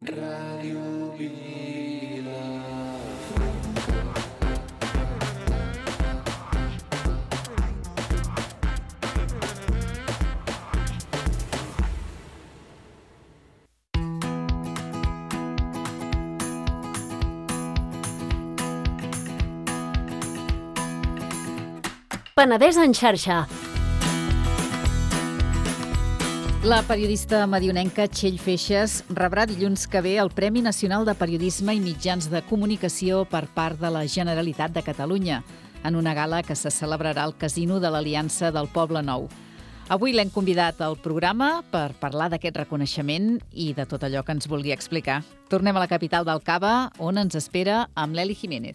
Ràdio Vila. Penedès en xarxa. La periodista madionenca Txell Feixas rebrà dilluns que ve el Premi Nacional de Periodisme i Mitjans de Comunicació per part de la Generalitat de Catalunya, en una gala que se celebrarà al Casino de l'Aliança del Poble Nou. Avui l'hem convidat al programa per parlar d'aquest reconeixement i de tot allò que ens vulgui explicar. Tornem a la capital del Cava, on ens espera amb l'Eli Jiménez.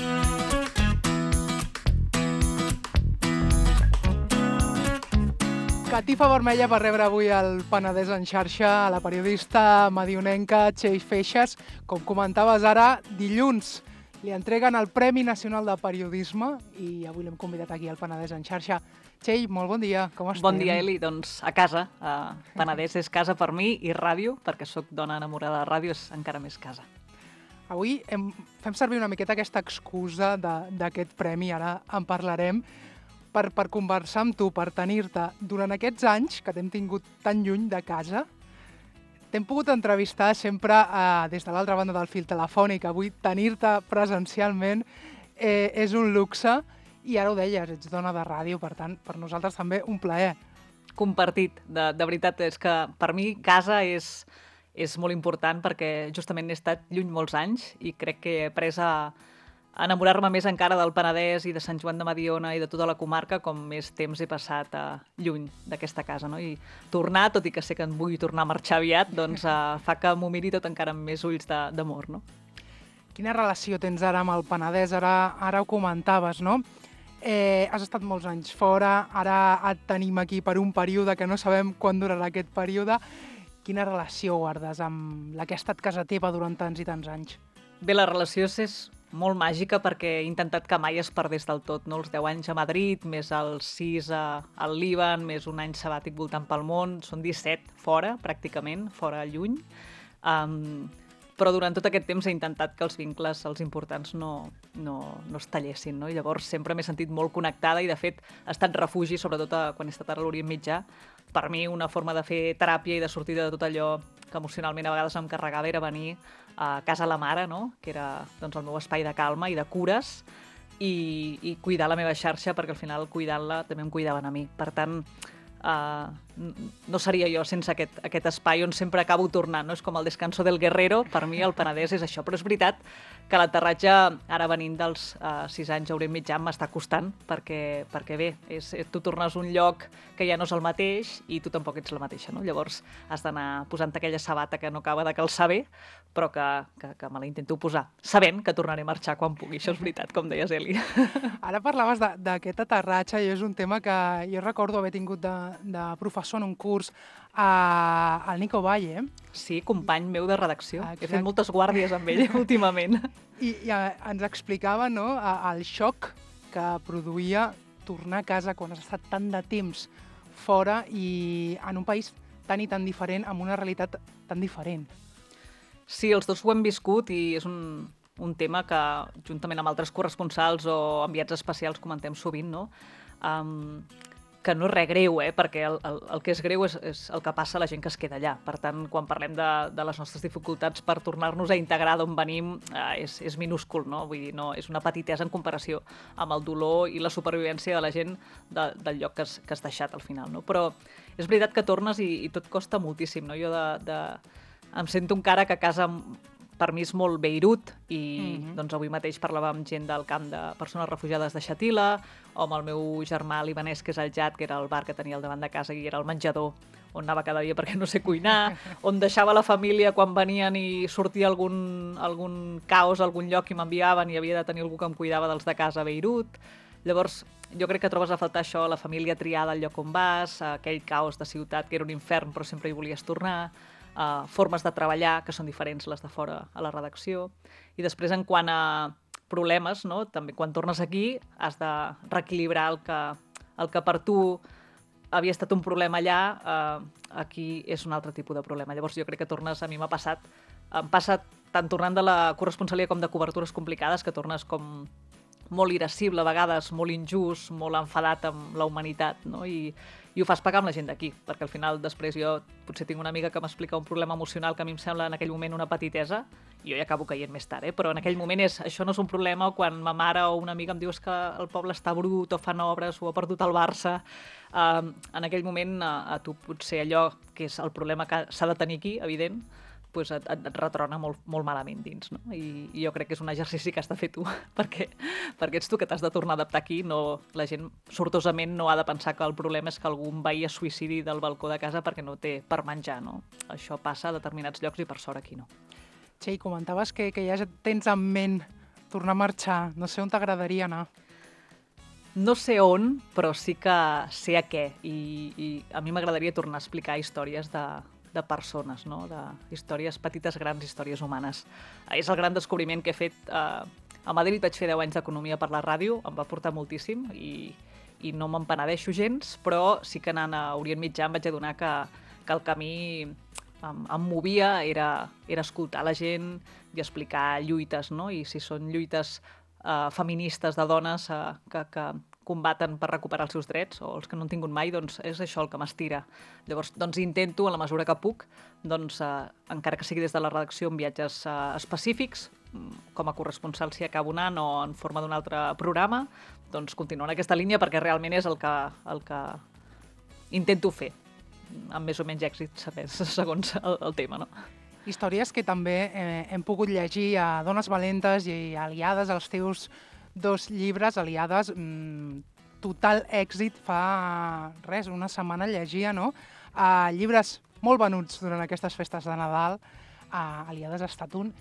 Catifa vermella per rebre avui el Penedès en xarxa a la periodista madionenca Txell Feixas. Com comentaves ara, dilluns li entreguen el Premi Nacional de Periodisme i avui l'hem convidat aquí al Penedès en xarxa. Txell, molt bon dia, com estem? Bon dia, Eli. Doncs a casa. Penedès és casa per mi i ràdio, perquè sóc dona enamorada de ràdio, és encara més casa. Avui fem servir una miqueta aquesta excusa d'aquest premi, ara en parlarem, per conversar amb tu, per tenir-te durant aquests anys que t'hem tingut tan lluny de casa. T'hem pogut entrevistar sempre des de l'altra banda del fil telefònic. Avui tenir-te presencialment és un luxe i ara ho deies, ets dona de ràdio, per tant, per nosaltres també un plaer. Compartit. De veritat, és que per mi casa és molt important perquè justament he estat lluny molts anys i crec que he après a enamorar-me més encara del Penedès i de Sant Joan de Mediona i de tota la comarca com més temps he passat lluny d'aquesta casa, no? I tornar, tot i que sé que en vull tornar a marxar aviat, doncs fa que m'ho miri tot encara amb més ulls d'amor, no? Quina relació tens ara amb el Penedès? Ara ho comentaves, no? Has estat molts anys fora, ara et tenim aquí per un període que no sabem quan durarà aquest període. Quina relació guardes amb la que ha estat casa teva durant tants i tants anys? Bé, la relació és molt màgica perquè he intentat que mai es perdés del tot, no? Els 10 anys a Madrid, més els 6 al Líban, més un any sabàtic voltant pel món, són 17 fora, pràcticament, fora lluny. Però durant tot aquest temps he intentat que els vincles, els importants, no es tallessin, no? I llavors sempre m'he sentit molt connectada i, de fet, ha estat refugi, sobretot quan he estat a l'Orient Mitjà. Per mi, una forma de fer teràpia i de sortir de tot allò que emocionalment a vegades em carregava era venir a casa la mare, no? Que era doncs, el meu espai de calma i de cures i cuidar la meva xarxa, perquè al final cuidant-la també em cuidaven a mi. Per tant, no seria jo sense aquest espai on sempre acabo tornant, no? És com el descanso del guerrero, per mi el Penedès és això, però és veritat que l'aterratge ara venint dels 6 anys a Orient Mitjà m'està costant perquè bé, tu tornes a un lloc que ja no és el mateix i tu tampoc ets la mateixa, no? Llavors has d'anar posant aquella sabata que no acaba de calçar bé, però que me la intento posar, sabent que tornaré a marxar quan pugui, això és veritat, com deies, Eli. Ara parlaves d'aquest aterratge i és un tema que jo recordo haver tingut de professor en un curs al Nico Valle. Sí, company meu de redacció. Exacte. He fet moltes guàrdies amb ell últimament. I ens explicava, no, el xoc que produïa tornar a casa quan has estat tant de temps fora i en un país tan i tan diferent, amb una realitat tan diferent. Sí, els dos ho hem viscut i és un tema que, juntament amb altres corresponsals o enviats especials, comentem sovint, no? Que no és res greu, perquè el que és greu és el que passa a la gent que es queda allà. Per tant, quan parlem de les nostres dificultats per tornar-nos a integrar d'on venim, és minúscul, no? Vull dir, no, és una petitesa en comparació amb el dolor i la supervivència de la gent del lloc que has deixat al final, no? Però és veritat que tornes i tot costa moltíssim, no? Jo em sento encara que a casa per mi és molt Beirut i doncs avui mateix parlava amb gent del camp de persones refugiades de Xatila o amb el meu germà libanès, que és el Jad, que era el bar que tenia al davant de casa i era el menjador on anava cada dia perquè no sé cuinar, on deixava la família quan venien i sortia algun caos a algun lloc i m'enviaven i havia de tenir algú que em cuidava dels de casa a Beirut. Llavors, jo crec que trobes a faltar això, la família triada al lloc on vas, aquell caos de ciutat que era un infern però sempre hi volies tornar, formes de treballar que són diferents les de fora a la redacció. I després, en quant a problemes, no? També quan tornes aquí has de reequilibrar el que per tu havia estat un problema allà, aquí és un altre tipus de problema. Llavors jo crec que tornes, a mi m'ha passat, em passa tant tornant de la corresponsalia com de cobertures complicades, que tornes com molt irascible, a vegades molt injust, molt enfadat amb la humanitat, no? I ho fas pagar amb la gent d'aquí, perquè al final després jo potser tinc una amiga que m'explica un problema emocional que a mi em sembla en aquell moment una petitesa, i jo ja acabo caient més tard, però en aquell moment això no és un problema, o quan ma mare o una amiga em diu que el poble està brut, o fan obres, o ha perdut el Barça, en aquell moment a tu potser allò que és el problema que s'ha de tenir aquí, evident, pues et retrona molt, molt malament dins, no? I jo crec que és un exercici que has de fer tu, perquè ets tu que t'has de tornar a adaptar aquí. No, la gent sortosament no ha de pensar que el problema és que algun veí es suïcidi del balcó de casa perquè no té per menjar, no? Això passa a determinats llocs i per sort aquí no. Txell, comentaves que ja tens en ment tornar a marxar. No sé on t'agradaria anar. No sé on, però sí que sé a què. I a mi m'agradaria tornar a explicar històries de persones, no? De històries petites, grans històries humanes. És el gran descobriment que he fet. A Madrid vaig fer 10 anys d'economia per la ràdio, em va portar moltíssim i no me'n penedeixo gens, però sí que anant a Orient Mitjà em vaig adonar que el camí em movia, era escoltar la gent i explicar lluites, no? I si són lluites feministes de dones que combaten per recuperar els seus drets, o els que no han tingut mai, doncs és això el que m'estira. Llavors, doncs intento, en la mesura que puc, doncs, encara que sigui des de la redacció en viatges específics, com a corresponsal si acabo anant o en forma d'un altre programa, doncs continuar en aquesta línia perquè realment és el que intento fer, amb més o menys èxit, segons el tema, no? Històries que també hem pogut llegir a Dones Valentes i Aliades, als teus 2 llibres, Aliades, total èxit fa una setmana llegia, no? Llibres molt venuts durant aquestes festes de Nadal, Aliades ha estat un.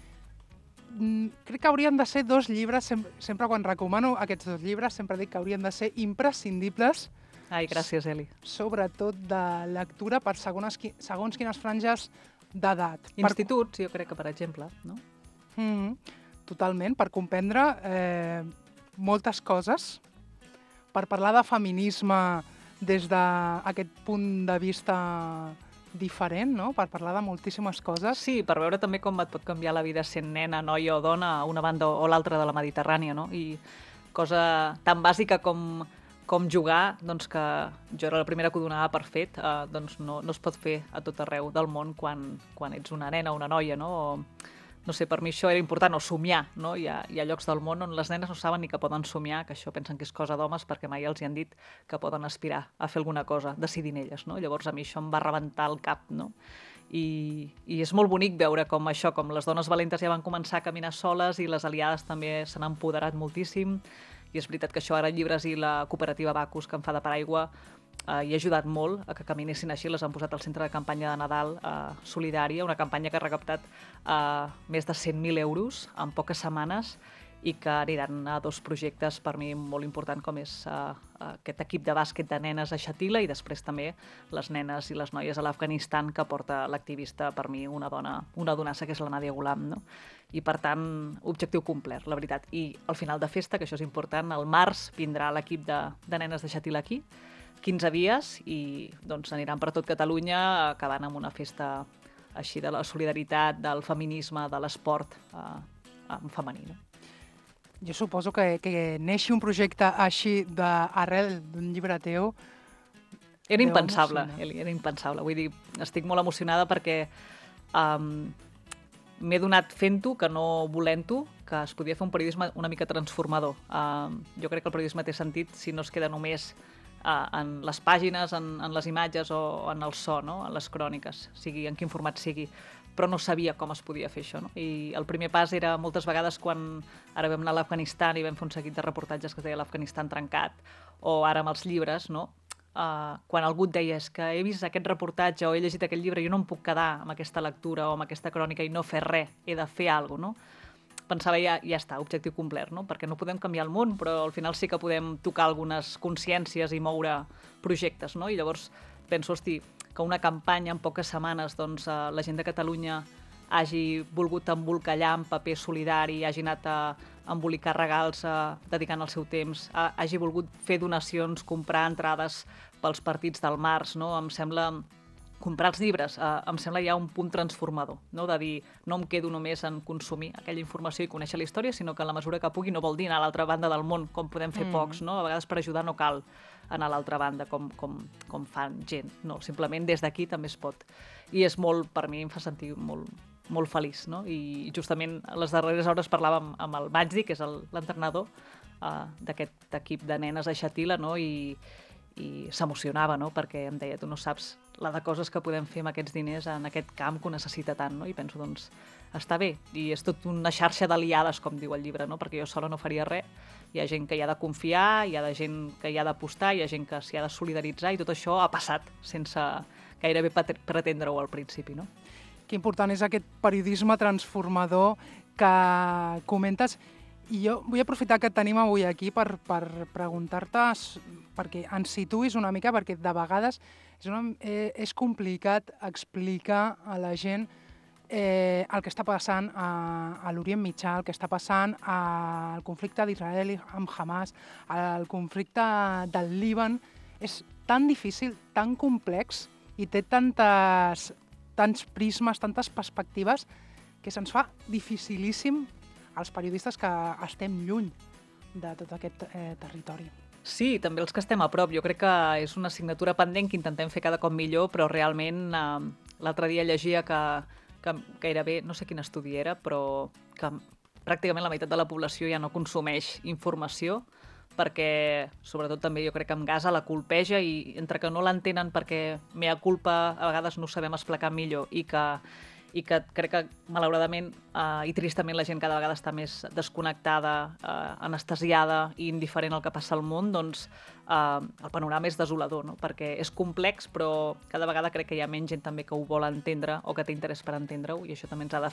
Crec que haurien de ser 2 llibres, sempre quan recomano aquests 2 llibres, sempre dic que haurien de ser imprescindibles. Ai, gràcies, Eli. Sobretot de lectura per segons quines franges d'edat. Instituts, jo crec que, per exemple, no? Totalment, per comprendre moltes coses, per parlar de feminisme des d'aquest punt de vista diferent, no? Per parlar de moltíssimes coses. Sí, per veure també com et pot canviar la vida sent nena, noia o dona a una banda o l'altra de la Mediterrània, no? I cosa tan bàsica com jugar, doncs que jo era la primera que ho donava per fet, doncs no es pot fer a tot arreu del món quan ets una nena o una noia, no? No sé, per mi això era important, o somiar, no? Hi ha llocs del món on les nenes no saben ni que poden somiar, que això pensen que és cosa d'homes perquè mai els hi han dit que poden aspirar a fer alguna cosa, decidint elles, no? Llavors a mi això em va rebentar el cap, no? I és molt bonic veure com això, com les dones valentes ja van començar a caminar soles i les aliades també se n'han empoderat moltíssim, i és veritat que això ara Llibres i la cooperativa Bacus, que em fa de paraigua, hi ha ajudat molt a que caminessin així. Les han posat al centre de campanya de Nadal solidària, una campanya que ha recaptat més de 100.000 euros en poques setmanes i que aniran a 2 projectes per mi molt important, com és aquest equip de bàsquet de nenes a Shatila i després també les nenes i les noies a l'Afganistan que porta l'activista, per mi, una donassa, que és la Nadia Ghulam, no? I, per tant, objectiu complert, la veritat. I al final de festa, que això és important, al març vindrà l'equip de nenes de Shatila aquí, 15 dies, i doncs aniran per tot Catalunya acabant amb una festa així de la solidaritat, del feminisme, de l'esport en femení, no? Jo suposo que neixi un projecte així arrel d'un llibre teu. Era impensable, Eli, era impensable. Vull dir, estic molt emocionada perquè m'he donat fent-ho, que no volent-ho, que es podia fer un periodisme una mica transformador. Jo crec que el periodisme té sentit si no es queda només en les pàgines, en les imatges o en el so, no? En les cròniques, sigui en quin format sigui, però no sabia com es podia fer això, no? I el primer pas era moltes vegades quan ara vam anar a l'Afganistan i vam fer un seguit de reportatges que es deia l'Afganistan trencat, o ara amb els llibres, no? Quan algú et deia que he vist aquest reportatge o he llegit aquest llibre, jo no em puc quedar amb aquesta lectura o amb aquesta crònica i no fer res, he de fer alguna cosa, no? Pensava ja està, objectiu complert, no? Perquè no podem canviar el món, però al final sí que podem tocar algunes consciències i moure projectes, no? I llavors penso, hosti, que una campanya en poques setmanes, doncs, la gent de Catalunya hagi volgut embolcallar en paper solidari, hagi anat a embolicar regals dedicant el seu temps, hagi volgut fer donacions, comprar entrades pels partits del març, no? Em sembla comprar els llibres em sembla ja un punt transformador, no? De dir, no em quedo només en consumir aquella informació i conèixer la història, sinó que en la mesura que pugui no vol dir anar a l'altra banda del món, com podem fer pocs, no? A vegades per ajudar no cal anar a l'altra banda com fan gent, no, simplement des d'aquí també es pot. I és molt, per mi em fa sentir molt feliç, no? I justament a les darreres hores parlàvem amb el Majdi, que és l'entrenador d'aquest equip de nenes a Xatila, no? I s'emocionava, no? Perquè em deia, tu no saps la de coses que podem fer amb aquests diners en aquest camp que ho necessita tant, no? I penso, doncs, està bé. I és tot una xarxa d'aliades, com diu el llibre, no? Perquè jo sola no faria res. Hi ha gent que hi ha de confiar, hi ha gent que hi ha d'apostar, hi ha gent que s'hi ha de solidaritzar, i tot això ha passat sense gairebé pretendre-ho al principi, no? Que important és aquest periodisme transformador que comentes. I jo vull aprofitar que et tenim avui aquí per preguntar-te, perquè ens situïs una mica, perquè de vegades és complicat explicar a la gent el que està passant a l'Orient Mitjà, el que està passant al conflicte d'Israel amb Hamas, el conflicte del Líban. És tan difícil, tan complex i té tants prismes, tantes perspectives, que se'ns fa dificilíssim als periodistes que estem lluny de tot aquest territori. Sí, també els que estem a prop. Jo crec que és una assignatura pendent que intentem fer cada cop millor, però realment l'altre dia llegia que gairebé, no sé quin estudi era, però que pràcticament la meitat de la població ja no consumeix informació, perquè, sobretot també jo crec que amb Gaza la colpeja i entre que no l'entenen perquè mea culpa a vegades no ho sabem explicar millor i que crec que malauradament i tristament la gent cada vegada està més desconnectada, anestesiada i indiferent al que passa al món, doncs el panorama és desolador, no? Perquè és complex, però cada vegada crec que hi ha menys gent també que ho vol entendre o que té interès per entendre-ho, i això també ens ha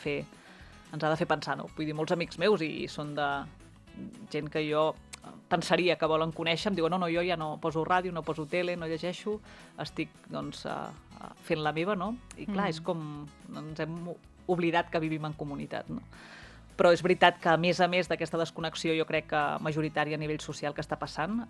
de fer pensar, no? Vull dir, molts amics meus, i són de gent que jo pensaria que volen conèixer, em diuen, no, jo ja no poso ràdio, no poso tele, no llegeixo, estic, doncs, fent la meva, no? I clar, és com ens hem oblidat que vivim en comunitat, no? Però és veritat que, a més d'aquesta desconnexió, jo crec que majoritària a nivell social que està passant,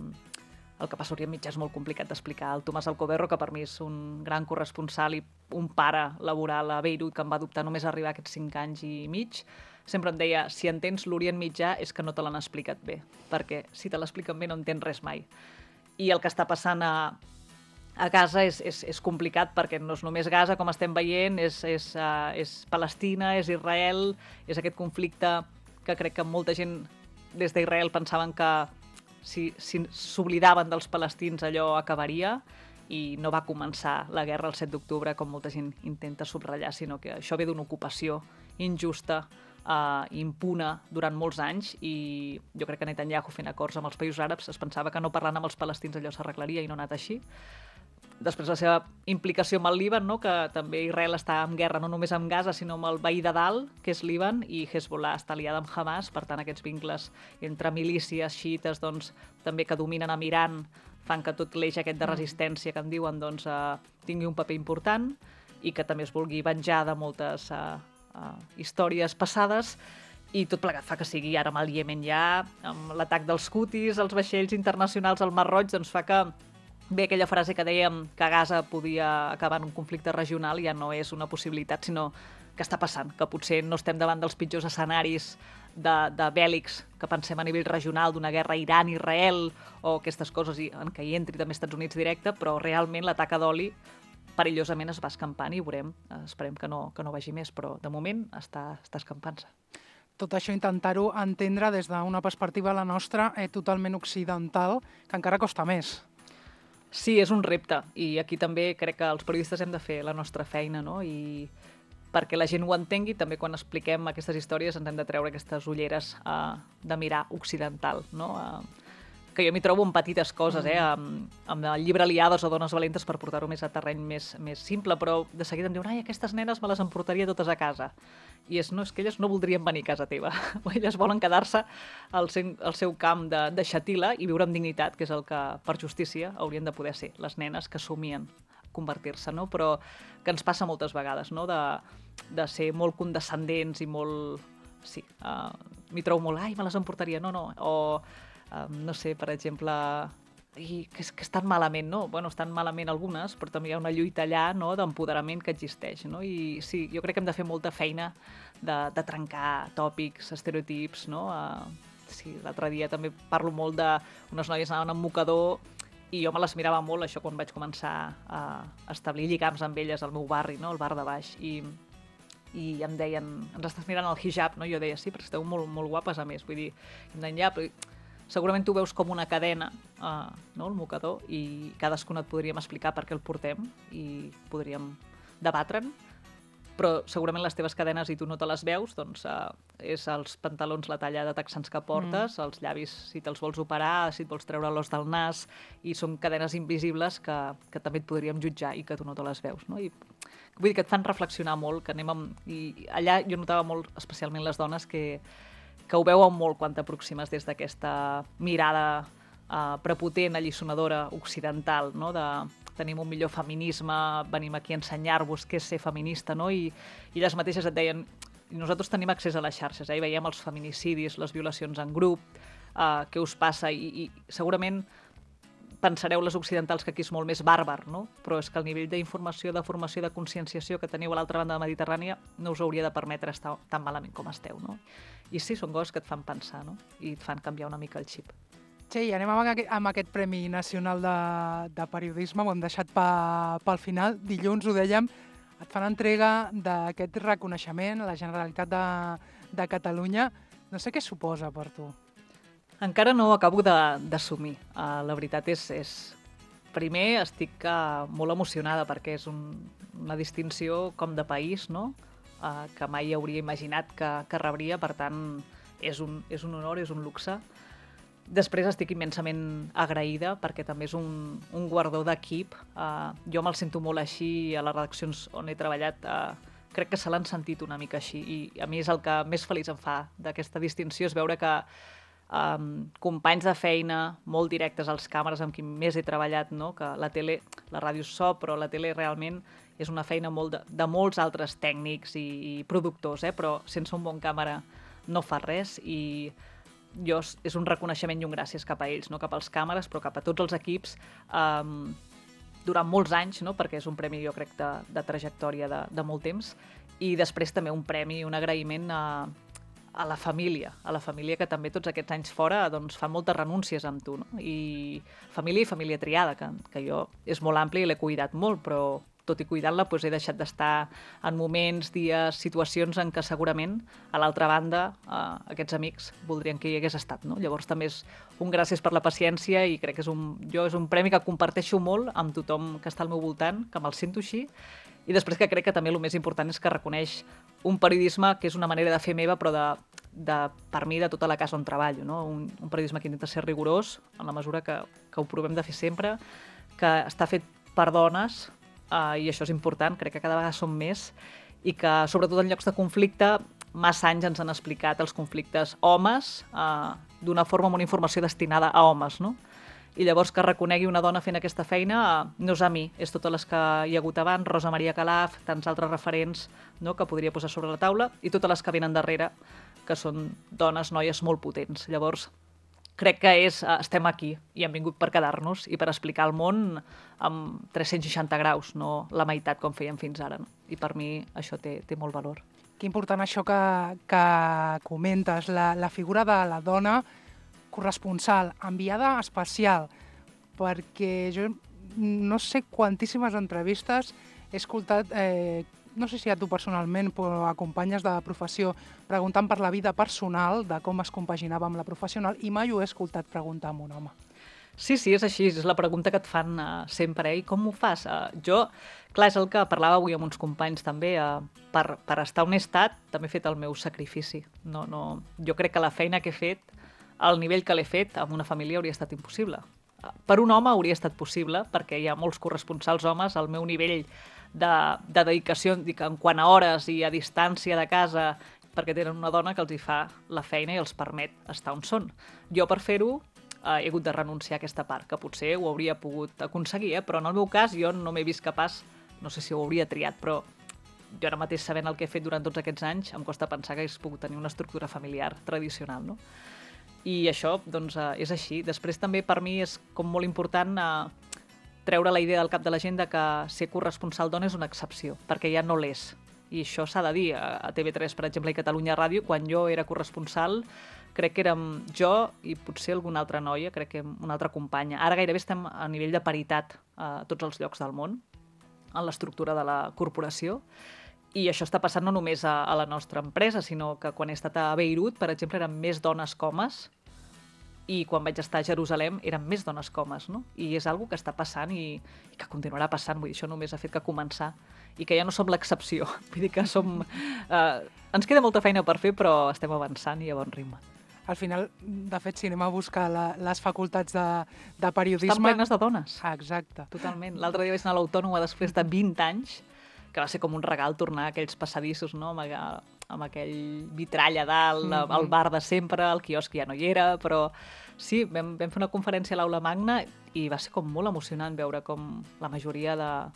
el que passa a Orient Mitjà és molt complicat d'explicar. El Tomàs Alcoberro, que per mi és un gran corresponsal i un pare laboral a Beirut, que em va adoptar només arribar aquests 5 anys i mig, sempre em deia, si entens l'Orient Mitjà és que no te l'han explicat bé, perquè si te l'expliquen bé no entens res mai. I el que està passant a Gaza és complicat, perquè no és només Gaza, com estem veient, és Palestina, és Israel, és aquest conflicte que crec que molta gent des d'Israel pensaven que si s'oblidaven dels palestins allò acabaria, i no va començar la guerra el 7 d'octubre, com molta gent intenta subratllar, sinó que això ve d'una ocupació injusta, impuna durant molts anys, i jo crec que Netanyahu, fent acords amb els països àrabs, es pensava que no parlant amb els palestins allò s'arreglaria, i no ha anat així. Després la seva implicació amb el Líban, no? Que també Israel està en guerra no només amb Gaza, sinó amb el veí de dalt, que és Líban, i Hezbollah està aliada amb Hamas, per tant aquests vincles entre milícies xiites, doncs, també que dominen amb Iran, fan que tot l'eix aquest de resistència que en diuen, doncs, tingui un paper important, i que també es vulgui venjar de moltes històries passades, i tot plegat fa que sigui ara amb el Iemen ja, amb l'atac dels Houthis, els vaixells internacionals al Mar Roig, doncs fa que bé, aquella frase que dèiem que Gaza podia acabar en un conflicte regional ja no és una possibilitat, sinó que està passant, que potser no estem davant dels pitjors escenaris de bèl·lics que pensem a nivell regional, d'una guerra Iran-Israel o aquestes coses en què hi entri també Estats Units directe, però realment l'atac d'oli perillosament es va escampant i veurem, esperem que no vagi més, però de moment està escampant-se. Tot això intentar-ho entendre des d'una perspectiva, la nostra, totalment occidental, que encara costa més. Sí, és un repte, i aquí també crec que els periodistes hem de fer la nostra feina, no? I perquè la gent ho entengui, també quan expliquem aquestes històries ens hem de treure aquestes ulleres de mirar occidental, no? Que jo m'hi trobo en petites coses, amb el llibre Aliades o Dones valentes, per portar-ho més a terreny més simple, però de seguida em diuen, ai, aquestes nenes me les emportaria totes a casa. I és que elles no voldrien venir a casa teva. Elles volen quedar-se al seu camp de Xatila i viure amb dignitat, que és el que, per justícia, haurien de poder ser les nenes que somien convertir-se, no? Però que ens passa moltes vegades, no? De ser molt condescendents i molt... Sí, m'hi trobo molt, ai, me les emportaria, no. O, no sé, per exemple, i que estan malament, no? Bueno, estan malament algunes, però també hi ha una lluita allà, no?, d'empoderament que existeix, no? I sí, jo crec que hem de fer molta feina de trencar tòpics, estereotips, no? Sí, l'altre dia també parlo molt d'unes noies anaven amb mocador i jo me les mirava molt, això, quan vaig començar a establir lligams amb elles al meu barri, no?, al bar de baix, i em deien, ens estàs mirant el hijab, no? Jo deia, sí, però esteu molt, molt guapes, a més, vull dir, em deien, ja, però segurament tu veus com una cadena, no?, el mocador, i cadascuna et podríem explicar per què el portem i podríem debatre'n, però segurament les teves cadenes i tu no te les veus, doncs és els pantalons, la talla de texans que portes, els llavis si te'ls vols operar, si et vols treure l'os del nas, i són cadenes invisibles que també et podríem jutjar i que tu no te les veus, no? I vull dir que et fan reflexionar molt, que i allà jo notava molt, especialment les dones, que ho veuen molt quan t'aproximes des d'aquesta mirada prepotent, alliçonadora, occidental, no?, tenim un millor feminisme, venim aquí a ensenyar-vos què és ser feminista, no? I elles mateixes et deien, nosaltres tenim accés a les xarxes, i veiem els feminicidis, les violacions en grup, què us passa, i segurament pensareu les occidentals que aquí és molt més bàrbar, no? Però és que el nivell d'informació, de formació, de conscienciació que teniu a l'altra banda de la Mediterrània no us hauria de permetre estar tan malament com esteu, no? I sí, són coses que et fan pensar, no? I et fan canviar una mica el xip. Txell, anem amb aquest Premi Nacional de Periodisme, ho hem deixat pel final. Dilluns, ho dèiem, et fan entrega d'aquest reconeixement a la Generalitat de Catalunya. No sé què suposa per tu. Encara no ho acabo d'assumir. La veritat és... Primer, estic molt emocionada perquè és una distinció com de país, no?, que mai hauria imaginat que rebria, per tant, és un honor, és un luxe. Després estic immensament agraïda perquè també és un guardó d'equip. Jo me'l sento molt així a les redaccions on he treballat. Crec que se l'han sentit una mica així i a mi és el que més feliç em fa d'aquesta distinció, és veure que companys de feina molt directes als càmeres amb qui més he treballat, no? Que la tele, la ràdio és so, però la tele realment és una feina molt de molts altres tècnics i productors, però sense un bon càmera no fa res, i és un reconeixement i un gràcies cap a ells, no cap als càmeres, però cap a tots els equips durant molts anys, no? Perquè és un premi, jo crec, de trajectòria de molt temps, i després també un premi i un agraïment a la família que també tots aquests anys fora doncs, fan moltes renúncies amb tu, no? I família triada, que jo és molt àmplia i l'he cuidat molt, però tot i cuidant-la doncs he deixat d'estar en moments, dies, situacions en què segurament a l'altra banda aquests amics voldrien que hi hagués estat, no? Llavors també és un gràcies per la paciència i crec que és un premi que comparteixo molt amb tothom que està al meu voltant, que me'l sento així, i després que crec que també el més important és que reconeix un periodisme que és una manera de fer meva, però per mi de tota la casa on treballo, no? Un periodisme que intenta ser rigorós en la mesura que ho provem de fer sempre, que està fet per dones, i això és important, crec que cada vegada som més, i que sobretot en llocs de conflicte massa anys ens han explicat els conflictes homes d'una forma amb una informació destinada a homes, no? I llavors que reconegui una dona fent aquesta feina no és a mi, és totes les que hi ha hagut abans, Rosa Maria Calaf, tants altres referents, no?, que podria posar sobre la taula, i totes les que venen darrere, que són dones, noies molt potents. Llavors, crec que estem aquí i hem vingut per quedar-nos i per explicar el món amb 360 graus, no la meitat com fèiem fins ara, no? I per mi això té molt valor. Que important això que comentes, la figura de la dona corresponsal, enviada especial, perquè jo no sé quantíssimes entrevistes he escoltat, no sé si a tu personalment, però a companyes de professió, preguntant per la vida personal, de com es compaginava amb la professional, i mai ho he escoltat preguntar a un home. Sí, és així, és la pregunta que et fan sempre, i com ho fas? Jo, clar, és el que parlava avui amb uns companys també, per estar on he estat, també he fet el meu sacrifici. Jo crec que la feina que he fet, al nivell que l'he fet, amb una família hauria estat impossible. Per un home hauria estat possible, perquè hi ha molts corresponsals homes al meu nivell de dedicació, en quant a hores i a distància de casa, perquè tenen una dona que els hi fa la feina i els permet estar on són. Jo, per fer-ho, he hagut de renunciar a aquesta part, que potser ho hauria pogut aconseguir, però en el meu cas jo no m'he vist capaç, no sé si ho hauria triat, però jo ara mateix, sabent el que he fet durant tots aquests anys, em costa pensar que hagués pogut tenir una estructura familiar tradicional, no? I això, doncs, és així. Després també per mi és com molt important treure la idea del cap de la gent de que ser corresponsal dona és una excepció, perquè ja no l'és. I això s'ha de dir. A TV3, per exemple, i Catalunya Ràdio, quan jo era corresponsal, crec que érem jo i potser alguna altra noia, crec que una altra companya. Ara gairebé estem a nivell de paritat a tots els llocs del món, en l'estructura de la corporació. I això està passant no només a la nostra empresa, sinó que quan he estat a Beirut, per exemple, eren més dones que homes, i quan vaig estar a Jerusalem eren més dones que homes, no? I és algo que està passant i que continuarà passant. Vull dir, això només ha fet que començar. I que ja no som l'excepció. Vull dir que som... ens queda molta feina per fer, però estem avançant i a bon ritme. Al final, de fet, si anem a buscar les facultats de periodisme... Estan plenes de dones. Exacte. Totalment. L'altre dia vaig anar a l'Autònoma després de 20 anys, que va ser com un regal tornar a aquells passadissos, no? Amb aquell vitrall a dalt, el bar de sempre, el quiosc ja no hi era, però sí, vam fer una conferència a l'Aula Magna i va ser com molt emocionant veure com la majoria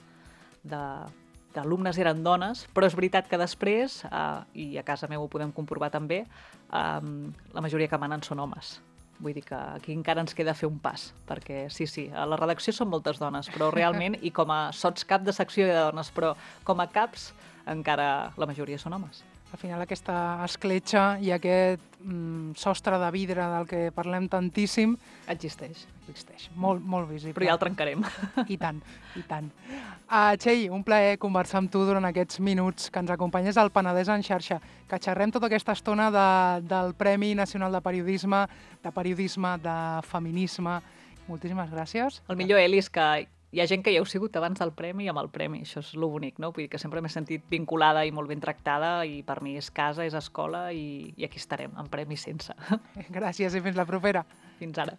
d'alumnes eren dones, però és veritat que després, i a casa meu ho podem comprovar també, la majoria que manen són homes. Vull dir que aquí encara ens queda fer un pas, perquè sí, a la redacció són moltes dones, però realment, i com a sotscap de secció hi ha dones, però com a caps encara la majoria són homes. Al final aquesta escletxa i aquest sostre de vidre del que parlem tantíssim Existeix. molt, molt visible. Però ja el trencarem. I tant, i tant. Txell, un plaer conversar amb tu durant aquests minuts que ens acompanyes al Penedès en xarxa, que xerrem tota aquesta estona del Premi Nacional de Periodisme, de feminisme. Moltíssimes gràcies. El millor, Eli, és que hi ha gent que hi heu sigut abans del premi i amb el premi. Això és lo bonic, no? Vull dir que sempre m'he sentit vinculada i molt ben tractada i per mi és casa, és escola i aquí estarem, amb premi sense. Gràcies i fins la propera. Fins ara.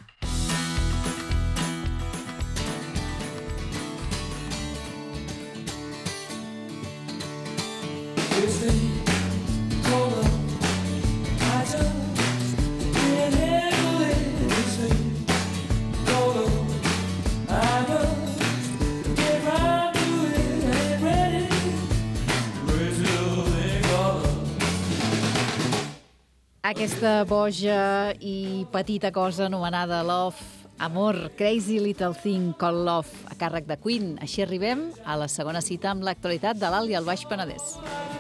Aquesta boja i petita cosa anomenada Love, Amor, Crazy Little Thing Called Love, a càrrec de Queen. Així arribem a la segona cita amb l'actualitat de l'Alt i el Baix Penedès.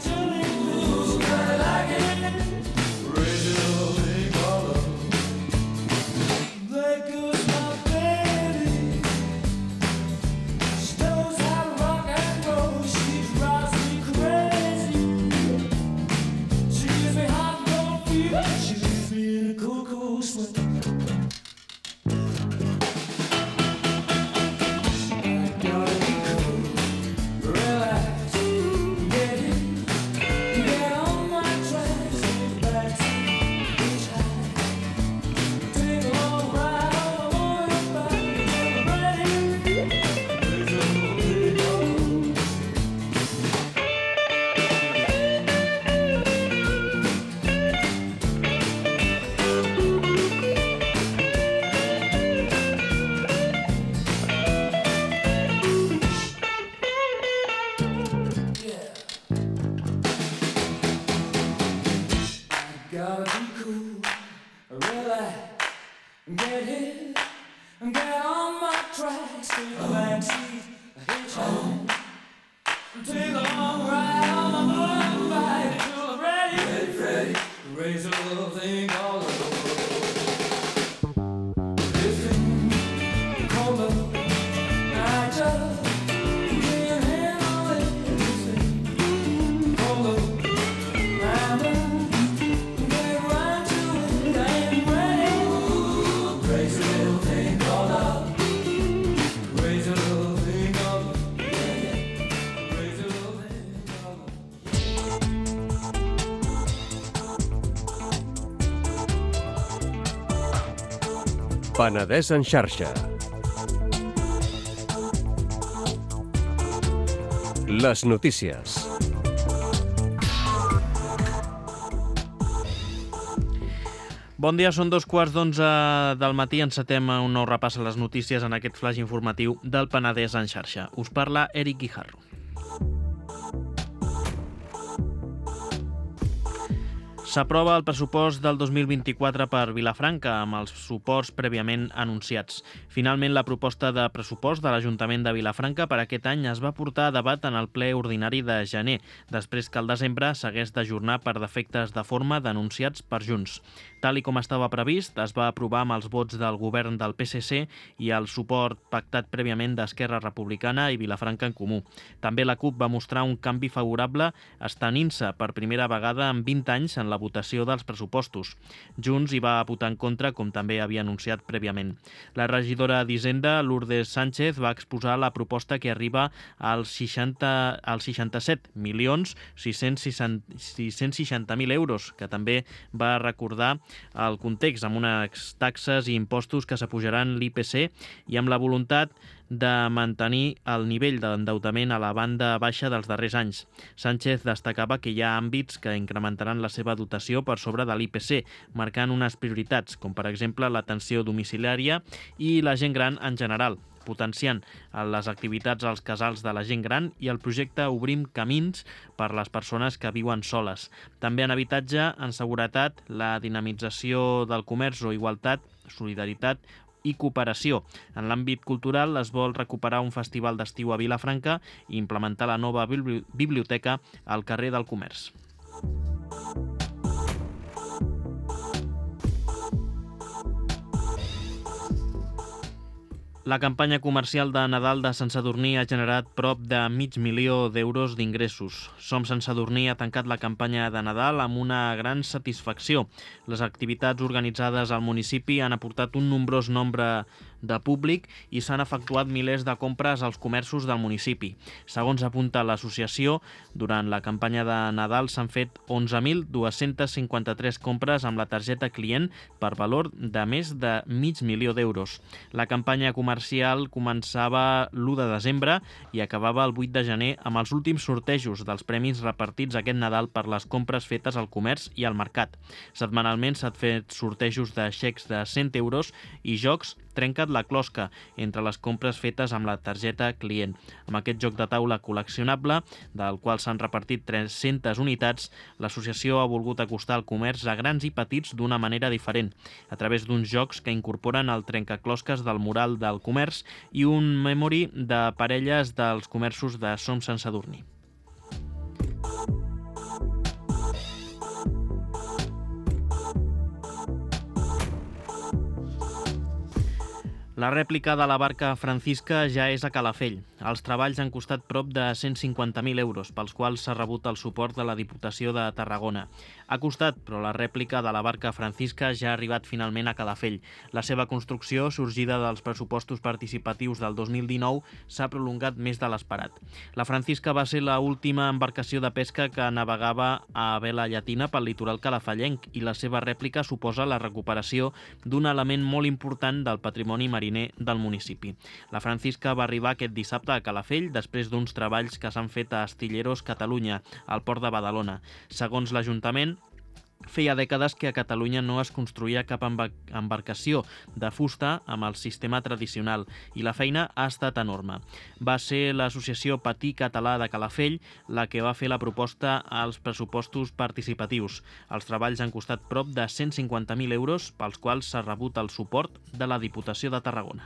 Penedès en xarxa. Les notícies. Bon dia, són 2:15 del matí. Encetem un nou repàs a les notícies en aquest flash informatiu del Penedès en xarxa. Us parla Eric Guijarro. S'aprova el pressupost del 2024 per Vilafranca, amb els suports prèviament anunciats. Finalment, la proposta de pressupost de l'Ajuntament de Vilafranca per aquest any es va portar a debat en el ple ordinari de gener, després que al desembre s'hagués d'ajornar per defectes de forma denunciats per Junts. Tal i com estava previst, es va aprovar amb els vots del govern del PSC i el suport pactat prèviament d'Esquerra Republicana i Vilafranca en Comú. També la CUP va mostrar un canvi favorable estenint-se per primera vegada en 20 anys en la votació dels pressupostos. Junts hi va votar en contra, com també havia anunciat prèviament. La regidora d'Hisenda, Lourdes Sánchez, va exposar la proposta que arriba als 67.660.000 euros, que també va recordar el context amb unes taxes i impostos que s'apujaran l'IPC i amb la voluntat de mantenir el nivell d'endeutament a la banda baixa dels darrers anys. Sánchez destacava que hi ha àmbits que incrementaran la seva dotació per sobre de l'IPC, marcant unes prioritats, com per exemple l'atenció domiciliària i la gent gran en general, potenciant les activitats als casals de la gent gran i el projecte Obrim Camins per les persones que viuen soles. També en habitatge, en seguretat, la dinamització del comerç o igualtat, solidaritat i cooperació. En l'àmbit cultural es vol recuperar un festival d'estiu a Vilafranca i implementar la nova biblioteca al carrer del Comerç. La campanya comercial de Nadal de Sant Sadurní ha generat prop de $500.000 d'ingressos. Som Sant Sadurní ha tancat la campanya de Nadal amb una gran satisfacció. Les activitats organitzades al municipi han aportat un nombrós nombre de públic i s'han efectuat milers de compres als comerços del municipi. Segons apunta l'associació, durant la campanya de Nadal s'han fet 11.253 compres amb la targeta client per valor de més de $500.000. La campanya comercial començava l'1 de desembre i acabava el 8 de gener amb els últims sortejos dels premis repartits aquest Nadal per les compres fetes al comerç i al mercat. Setmanalment s'han fet sortejos de xecs de 100 euros i jocs Trenca't la closca entre les compres fetes amb la targeta client. Amb aquest joc de taula col·leccionable, del qual s'han repartit 300 unitats, l'associació ha volgut acostar el comerç a grans i petits d'una manera diferent, a través d'uns jocs que incorporen el trencaclosques del mural del comerç i un memory de parelles dels comerços de Som Sant Sadurní. La rèplica de la barca Francisca ja és a Calafell. Els treballs han costat prop de 150.000 euros, pels quals s'ha rebut el suport de la Diputació de Tarragona. Ha costat, però la rèplica de la barca Francisca ja ha arribat finalment a Calafell. La seva construcció, sorgida dels pressupostos participatius del 2019, s'ha prolongat més de l'esperat. La Francisca va ser l'última embarcació de pesca que navegava a vela llatina pel litoral calafellenc i la seva rèplica suposa la recuperació d'un element molt important del patrimoni mariner del municipi. La Francisca va arribar aquest dissabte a Calafell després d'uns treballs que s'han fet a Astilleros Catalunya, al port de Badalona. Segons l'Ajuntament, feia dècades que a Catalunya no es construïa cap embarcació de fusta amb el sistema tradicional i la feina ha estat enorme. Va ser l'associació Patí Català de Calafell la que va fer la proposta als pressupostos participatius. Els treballs han costat prop de 150.000 euros, pels quals s'ha rebut el suport de la Diputació de Tarragona.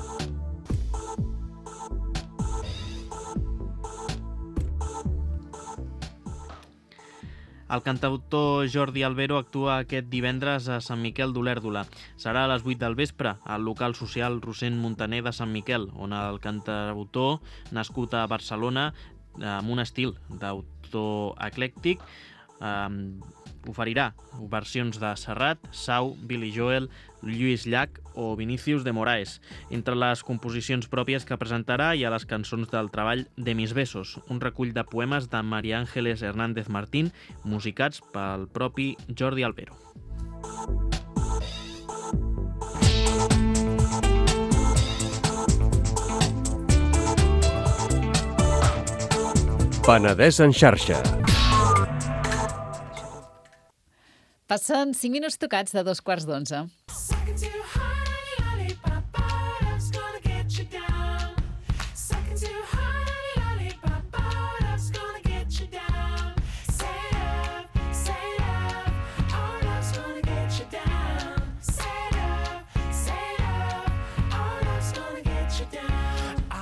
El cantautor Jordi Albero actua aquest divendres a Sant Miquel d'Olèrdola. Serà a les 8 del vespre al local social Rossend Montaner de Sant Miquel, on el cantautor, nascut a Barcelona, amb un estil d'autor eclèctic, oferirà versions de Serrat, Sau, Billy Joel, Lluís Llach o Vinícius de Moraes. Entre les composicions pròpies que presentarà hi ha les cançons del treball de Mis Besos, un recull de poemes de María Ángeles Hernández Martín, musicats pel propi Jordi Albero. Penedès en xarxa. Passen 5 minuts tocats de 11:15.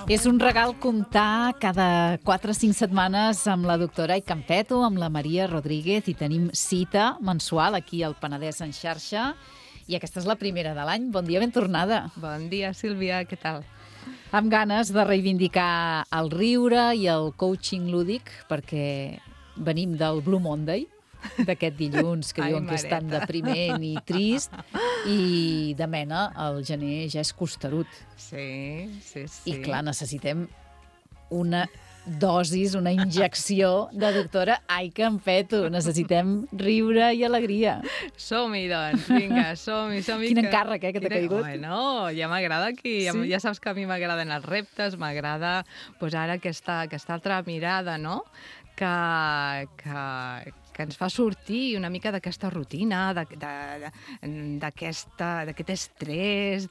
És un regal comptar cada 4 o 5 setmanes amb la doctora Ai Campeto, amb la Maria Rodríguez, i tenim cita mensual aquí al Penedès en xarxa. I aquesta és la primera de l'any. Bon dia, ben tornada. Bon dia, Sílvia, què tal? Amb ganes de reivindicar el riure i el coaching lúdic, perquè venim del Blue Monday, d'aquest dilluns que diuen que és tan depriment i trist, i de mena el gener ja és costerut. Sí. I clar, necessitem una dosis, una injecció de doctora Ai Campeto. Necessitem riure i alegria. Som-hi, doncs, vinga, som-hi. Quin encàrrec, que t'ha caigut. Bueno, ja m'agrada aquí, Sí? ja saps que a mi m'agraden els reptes, m'agrada pues, ara aquesta altra mirada, no?, que ens fa sortir una mica d'aquesta rutina, d'aquest estrès,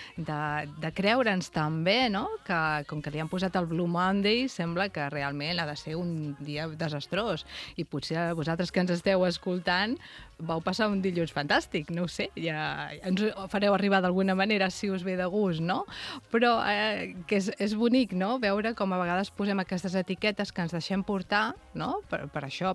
de creure'ns també, no?, que com que li han posat el Blue Monday, sembla que realment ha de ser un dia desastrós. I potser vosaltres que ens esteu escoltant vau passar un dilluns fantàstic, no ho sé, ja ens ho fareu arribar d'alguna manera si us ve de gust, no? Però que és bonic, no?, veure com a vegades posem aquestes etiquetes que ens deixem portar, no?, per això,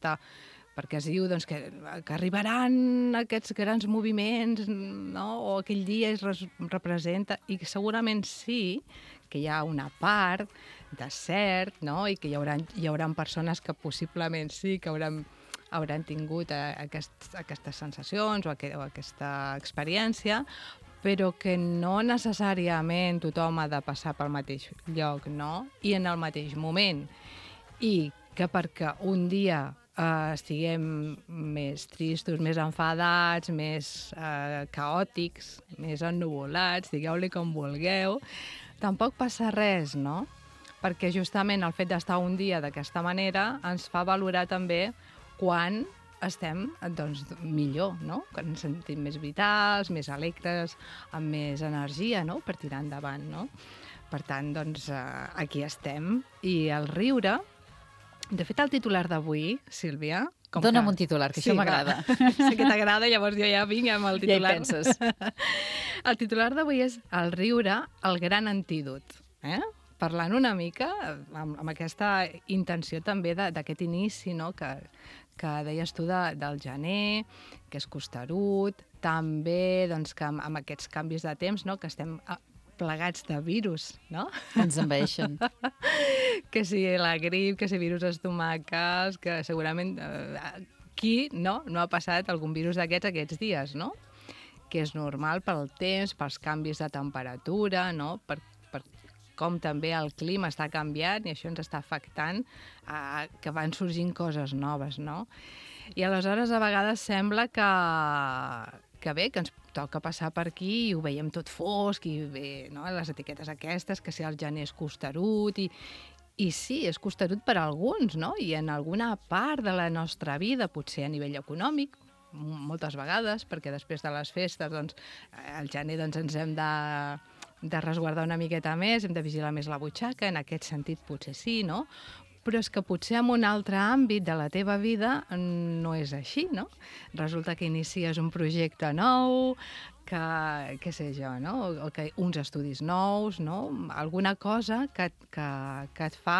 perquè es diu doncs, que arribaran aquests grans moviments, no?, o aquell dia es representa, i segurament sí que hi ha una part de cert, no?, i que hi haurà persones que possiblement sí que hauran tingut aquestes sensacions o aquesta experiència, però que no necessàriament tothom ha de passar pel mateix lloc, no?, i en el mateix moment. I que perquè un dia estiguem més tristos, més enfadats, més caòtics, més ennuvolats, digueu-li com vulgueu, tampoc passa res, no? Perquè justament el fet d'estar un dia d'aquesta manera ens fa valorar també quan estem doncs, millor, no?, quan ens sentim més vitals, més alegres, amb més energia, no?, per tirar endavant, no? Per tant, doncs, aquí estem. I el riure... De fet, el titular d'avui, Sílvia... Dóna'm un titular, que això m'agrada. Sé que t'agrada, llavors jo ja vinc amb el titular. Ja hi penses. El titular d'avui és el riure, el gran antídot. Parlant una mica amb aquesta intenció també d'aquest inici, no?, que deies tu del gener, que és costerut, també doncs, que amb aquests canvis de temps, no?, que estem plegats de virus, no? Ens envaeixen. Que si la grip, que si virus estomacals, que segurament qui no ha passat algun virus aquests dies, no? Que és normal pel temps, pels canvis de temperatura, no?, per com també el clima està canviant i això ens està afectant, que van sorgint coses noves, no? I aleshores a vegades sembla que bé, que ens toca passar per aquí i ho veiem tot fosc i bé, no?, les etiquetes aquestes, que si el gener és costerut i sí, és costerut per a alguns, no?, i en alguna part de la nostra vida, potser a nivell econòmic, moltes vegades, perquè després de les festes, doncs, el gener doncs, ens hem de resguardar una miqueta més, hem de vigilar més la butxaca, en aquest sentit potser sí, no?, però és que potser en un altre àmbit de la teva vida no és així, no? Resulta que inicies un projecte nou, que, què sé jo, no?, o que uns estudis nous, no?, alguna cosa que et fa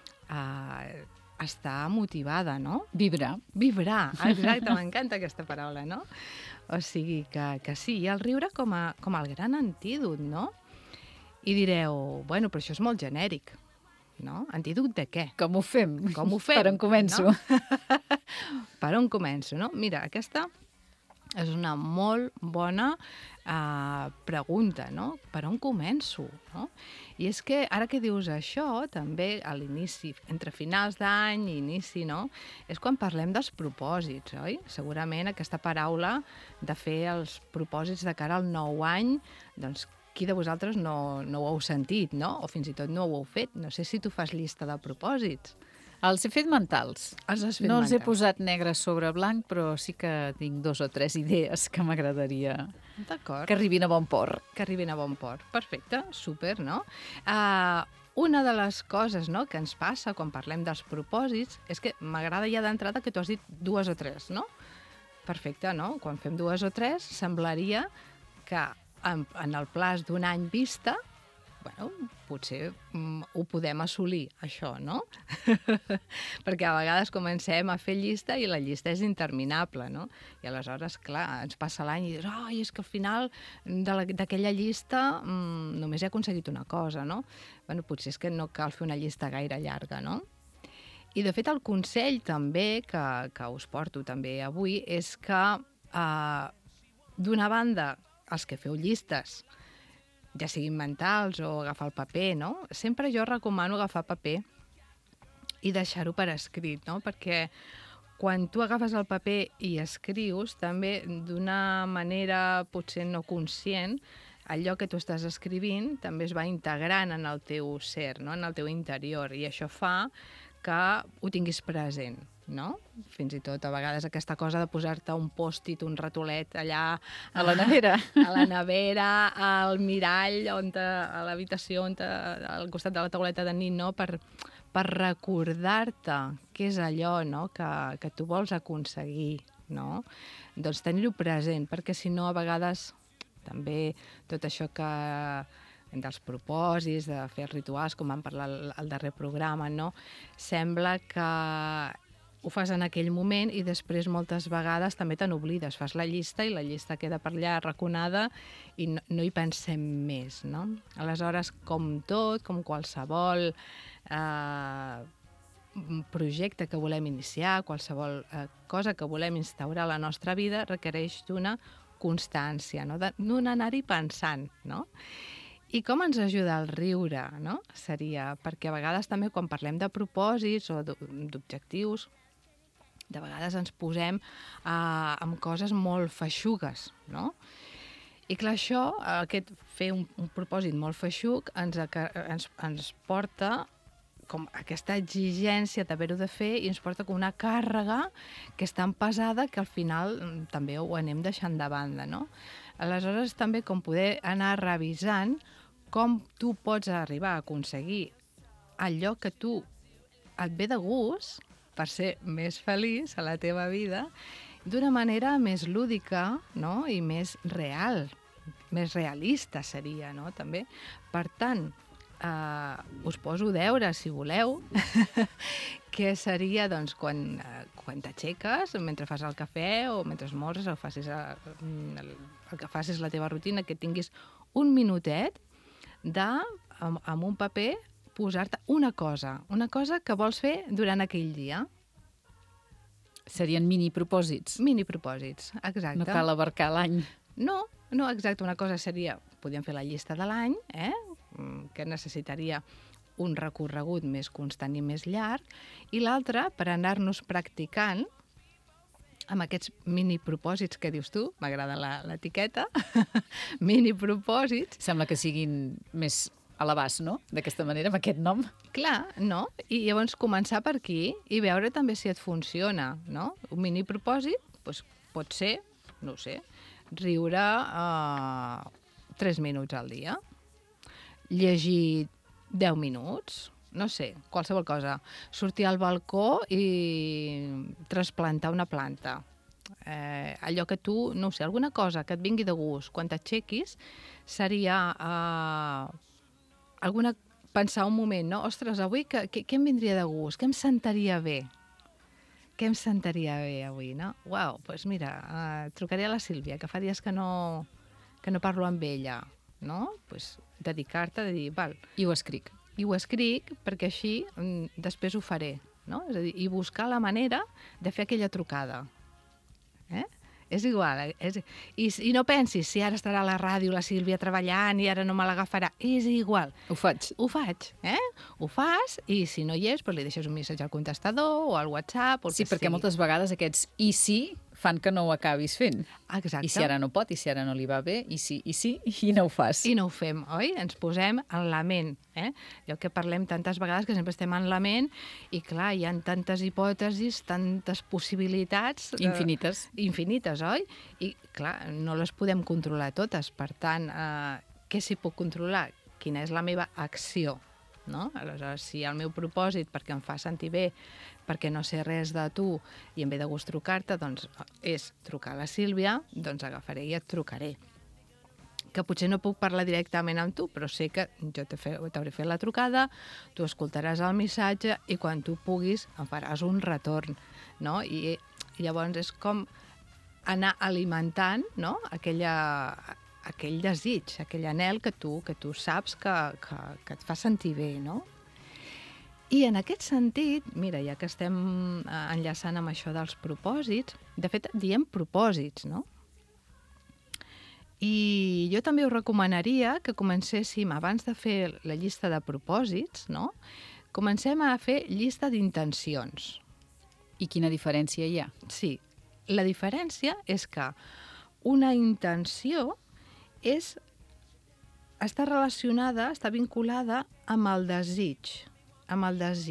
estar motivada, no? Vibrar. Vibrar, exacte, m'encanta aquesta paraula, no? O sigui que sí, i el riure com el gran antídot, no? I direu, bueno, però això és molt genèric, no? Antídot de què? Com ho fem? Com ho fem? Per on començo? No? Per on començo, no? Mira, aquesta és una molt bona pregunta, no? Per on començo, no? I és que ara que dius això, també a l'inici, entre finals d'any i inici, no?, és quan parlem dels propòsits, oi? Segurament aquesta paraula de fer els propòsits de cara al nou any, doncs qui de vosaltres no ho heu sentit, no? O fins i tot no ho heu fet. No sé si tu fas llista de propòsits. Els he fet mentals. No els he posat negre sobre blanc, però sí que tinc 2 o 3 idees que m'agradaria que arribin a bon port. Que arribin a bon port. Perfecte, súper, no? Una de les coses, no, que ens passa quan parlem dels propòsits és que m'agrada ja d'entrada que tu has dit 2 o 3, no? Perfecte, no? Quan fem 2 o 3 semblaria que en el plaç d'un any vista bueno, potser ho podem assolir, això, no? Perquè a vegades comencem a fer llista i la llista és interminable, no? I aleshores, clar, ens passa l'any i dius, ai, és que al final d'aquella llista només he aconseguit una cosa, no? Bueno, potser és que no cal fer una llista gaire llarga, no? I, de fet, el consell també que us porto també avui és que, d'una banda, els que feu llistes, ja siguin mentals o agafar el paper, no? Sempre jo recomano agafar paper i deixar-ho per escrit, no? Perquè quan tu agafes el paper i escrius, també d'una manera potser no conscient, allò que tu estàs escrivint també es va integrant en el teu ser, no? En el teu interior, i això fa que ho tinguis present, no? Fins i tot a vegades aquesta cosa de posar-te un pòst-it, un ratolet allà A la nevera. a la nevera, al mirall, a l'habitació, al costat de la tauleta de nit, no? Per recordar-te què és allò, no? que tu vols aconseguir, no? Doncs tenir-ho present, perquè si no a vegades també tot això dels propòsits, de fer rituals, com vam parlar al darrer programa, no? Sembla que ho fas en aquell moment i després moltes vegades també te n'oblides. Fas la llista i la llista queda per allà arraconada i no hi pensem més, no? Aleshores, com tot, com qualsevol projecte que volem iniciar, qualsevol cosa que volem instaurar a la nostra vida, requereix d'una constància, no? D'un anar-hi pensant, no? I com ens ajuda el riure, no? Seria, perquè a vegades també quan parlem de propòsits o d'objectius, de vegades ens posem amb coses molt feixugues, no? I clar, això, fer un propòsit molt feixuc ens porta com aquesta exigència d'haver-ho de fer i ens porta com una càrrega que és tan pesada que al final també ho anem deixant de banda, no? Aleshores, també com poder anar revisant com tu pots arribar a aconseguir allò que tu et ve de gust per ser més feliç a la teva vida d'una manera més lúdica, no? I més real, més realista seria, no? També. Per tant, us poso deure, si voleu, que seria doncs, quan t'aixeques, mentre fas el cafè o mentre esmorzes o facis el que facis la teva rutina, que tinguis un minutet amb un paper posar-te una cosa que vols fer durant aquell dia. Serien mini-propòsits. Mini-propòsits, exacte. No cal abarcar l'any. No, exacte. Una cosa seria, podríem fer la llista de l'any, que necessitaria un recorregut més constant i més llarg, i l'altra, per anar-nos practicant amb aquests mini-propòsits que dius tu, m'agrada l'etiqueta, mini-propòsits. Sembla que siguin més a l'abast, no? D'aquesta manera, amb aquest nom. Clar, no? I llavors començar per aquí i veure també si et funciona, no? Un mini-propòsit doncs, pot ser, no ho sé, riure 3 minuts al dia, llegir 10 minuts, no sé, qualsevol cosa. Sortir al balcó i trasplantar una planta. Allò que tu, no ho sé, alguna cosa que et vingui de gust. Quan t'aixequis seria pensar un moment, no? Ostres, avui què em vindria de gust? Què em sentaria bé? Què em sentaria bé avui, no? Uau, doncs mira, trucaré a la Sílvia, que fa dies que no parlo amb ella, no? Doncs dedicar-te a dir, val. I ho escric. I ho escric perquè així després ho faré, no? És a dir, i buscar la manera de fer aquella trucada. És igual. I no pensis si ara estarà a la ràdio la Sílvia treballant i ara no me l'agafarà. És igual. Ho faig. Ho fas i si no hi és, doncs li deixes un missatge al contestador o al WhatsApp. Sí, perquè moltes vegades aquests i sí fan que no ho acabis fent. Exacte. I si ara no pot, i si ara no li va bé, i no ho fas. I no ho fem, oi? Ens posem en la ment. Allò que parlem tantes vegades, que sempre estem en la ment, i clar, hi ha tantes hipòtesis, tantes possibilitats... Infinites. Infinites, oi? I clar, no les podem controlar totes. Per tant, què s'hi pot controlar? Quina és la meva acció? No? Aleshores, si el meu propòsit, perquè em fa sentir bé, perquè no sé res de tu i em ve de gust trucar-te, doncs és trucar a la Sílvia, doncs agafaré i et trucaré. que potser no puc parlar directament amb tu, però sé que jo t'hauré fet la trucada, tu escoltaràs el missatge i quan tu puguis em faràs un retorn, no? I llavors és com anar alimentant, no? Aquell desig, aquell anhel que tu saps que et fa sentir bé, no? I en aquest sentit, mira, ja que estem enllaçant amb això dels propòsits, de fet, diem propòsits, no? I jo també us recomanaria que comencéssim, abans de fer la llista de propòsits, no? Comencem a fer llista d'intencions. I quina diferència hi ha? Sí, la diferència és que una intenció està relacionada, està vinculada amb el desig, amb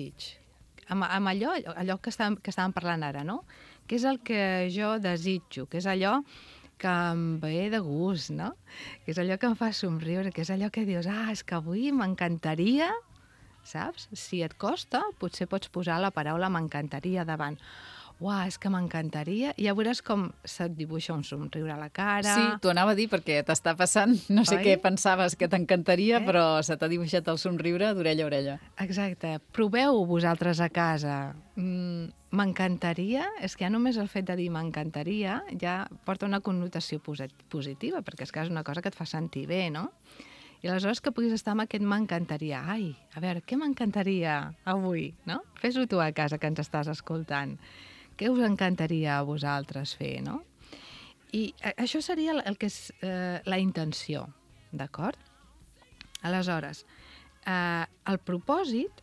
allò que estàvem parlant ara, no? Que és el que jo desitjo, que és allò que em ve de gust, no? Que és allò que em fa somriure, que és allò que dius, és que avui m'encantaria, saps? Si et costa, potser pots posar la paraula m'encantaria davant. Uau, és que m'encantaria. I ja veuràs com se't dibuixa un somriure a la cara. Sí, t'ho anava a dir perquè t'està passant. No sé què pensaves que t'encantaria, però se t'ha dibuixat el somriure d'orella a orella. Exacte. Proveu vosaltres a casa. M'encantaria, és que ja només el fet de dir m'encantaria ja porta una connotació positiva, perquè és que és una cosa que et fa sentir bé, no? I aleshores que puguis estar amb aquest m'encantaria. Ai, a veure, què m'encantaria avui, no? Fes-ho tu a casa que ens estàs escoltant. Què us encantaria a vosaltres fer, no? I això seria el que és la intenció, d'acord? Aleshores, el propòsit,